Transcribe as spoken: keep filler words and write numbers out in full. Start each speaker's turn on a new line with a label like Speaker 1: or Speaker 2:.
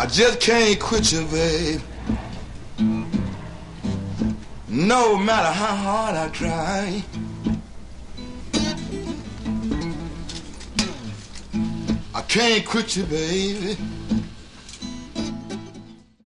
Speaker 1: I just can't quit you, babe. No matter how hard I try. I can't quit you, baby.